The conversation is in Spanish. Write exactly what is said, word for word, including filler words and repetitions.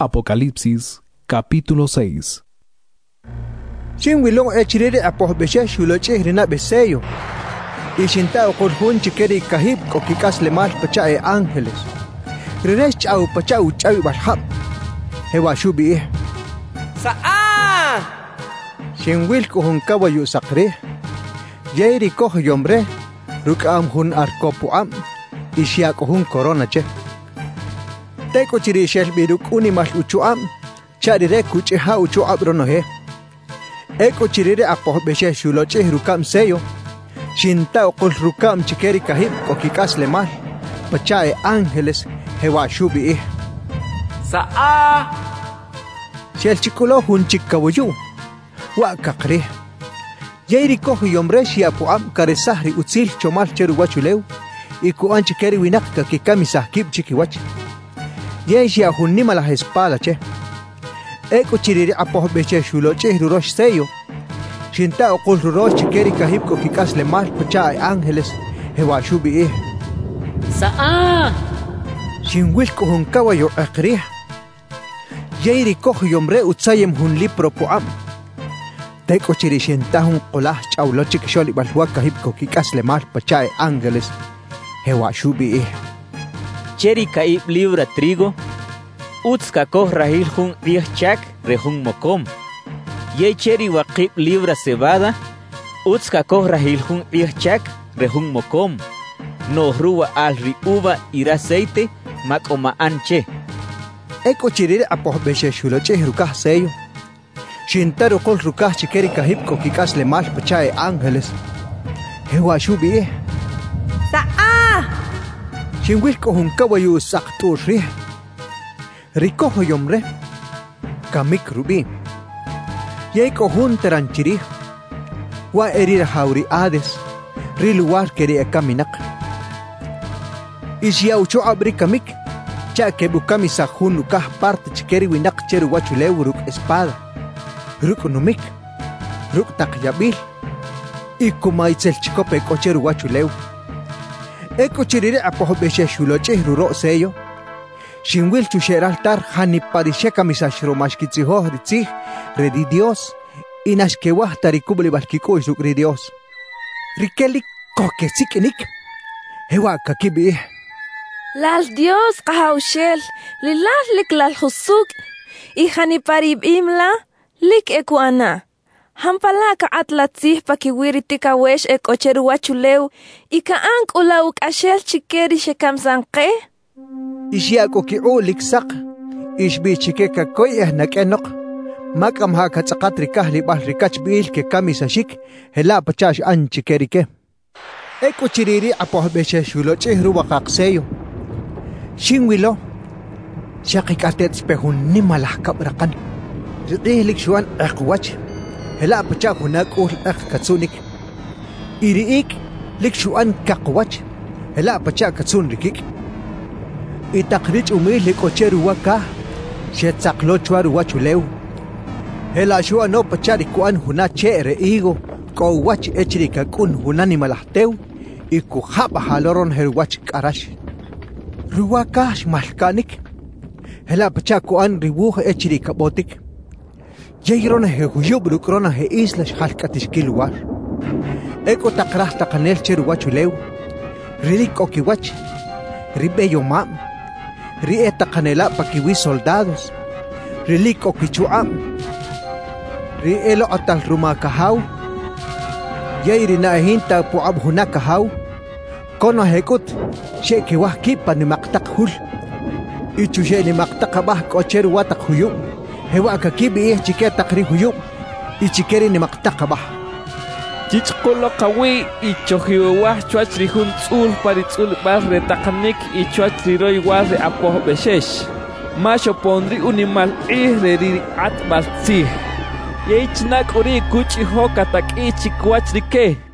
Apocalipsis, capítulo seis. Shinwilong echirere apohbeshe shuloche rina beseyo. Ishinta okurhun chikeri kahib kokikas lemal pacha e ángeles. Renes chau pacha uchawi barhab. Hewa shubi. Sa'a! Shinwil kohun kawayu sakre. Yairi koh yombre. Rukam hun arkopuam. Ishia kohun corona che. Teko chiri shel biruk unimal uchuam. Charire kuche ha uchu abronohe. Eko chirire apohbeshe shuloche rukam seyo. Shinta okul rukam chikeri kahib kokikas lemal. Pacha e ángeles. Hewa shubi. Sa'a! Shel chikulo hun chikawayu. Wa kakre. Yairi koh yombre shia puam karesahri utzil chomal cheru wachuleu. Iku an chikeri winak kakikami sahkib chikiwach. Yeshia hun nima la espada che. Eko chiriri apohbeche shuloche rurosh seyo. Shinta okul rurosh chikeri kahib kokikas lemal pacha e ángeles. Hewa shubi. Sa'a! Shinwil kohun kawayo akri. Yairi koh yombre utzayem hun lipro puam. Teko chiri shinta hun qolah chawlo chikisholi balhua kahib kokikas lemal pacha e ángeles. Hewa shubi. Cheri kaib libra trigo. Utska koh rahil hun rieh chak rehun mokom. Ye cheri waqib libra cebada. Utska koh rahil hun rieh chak rehun mokom. No ruwa al ri uva ira aceite makoma anche. Eko chirire apohbeshe shuloche rukah seyo. Shintaro kol rukah chikeri kahib kokikas lemal pacha e ángeles. Hewa shubi. Sa'a! Shinwil kohun kawayu saktur ri. Rikoho yomre. Kamik rubi. Yei kohun teranchiri. Wa erira hauri ades. Riluar keri ekaminak. Ishia ucho abri kamik. Cha ke bukami sahun lukah parte chikeri winak cheru wachuleu ruk espada. Ruk numik. Ruk takyabil. Ikuma itzel chikope kocheru wachuleu. Eko chirire apohbeshe shuloche ruro seyo. Shinwil chusheraltar hani parisheka misashro mashkitziho ritzi redi Dios. Inashkewah tarikubli balkiko isukri Dios. Rikelik koke sikinik. Hewa kakibi. Lal Dios kahaushel. Lilal lik lal husuk. Ihani parib imla. Lik ekuana. Hampalaka atlatzih pakiwiritika wesh ek ocheru wachuleu. Ika ank ulauk ashel chikeri shekamzanke. Ishiako ki'u liksak. Ishbi chikeka koyeh nakenok. Makam haka tsakatri kahli bahrikach bil ke kamisashik. Hela pachash an chikerike. Eko chiriri apohbeshe shuloche ruwakak seyo. Shinwilo. Shakikatet spehun nimalah kabrakan. Ridihlik shuan ekwach. Hela pacha hunak ul ak katsunik. Iriik likshuan kakwach. Hela pacha katsun rikik. Itakrich umilik ocheru waka. Shetzaklochwaru wachuleu. Hela shuan no pacha rikuan hunache reigo. Ko wach echrika kun hunani malahteu. Iku haba haloron herwach karash. Ruwakash malkanik. Hela pacha kuan riwuh echrika botik. Jayrona he huyub rukrona he islas halkatishkiluar. Eko takrah takanel cheru wachuleu. Rilik okiwach. Ribeyo mam. Rie takanela pakiwi soldados. Rilik okichuam. Rielo atal rumakahau. Yayri na hinta puab hunakahau. Kono hekut. Sheki wah kipa ni maktak hul. Ichu she ni maktak abah kocheru watak huyub. Hewa kakibi eh chike takri huyub. Ichikeri ni maktakabah. Chichkolo kawi ichohiwa chuachri hun tzul paritzul barre takanik ichuachri roi warre apohbeshesh. Masho pondri unimal ihreri atbal tzih. Yeich nak uri kuchi hokatak ichikwachri ke.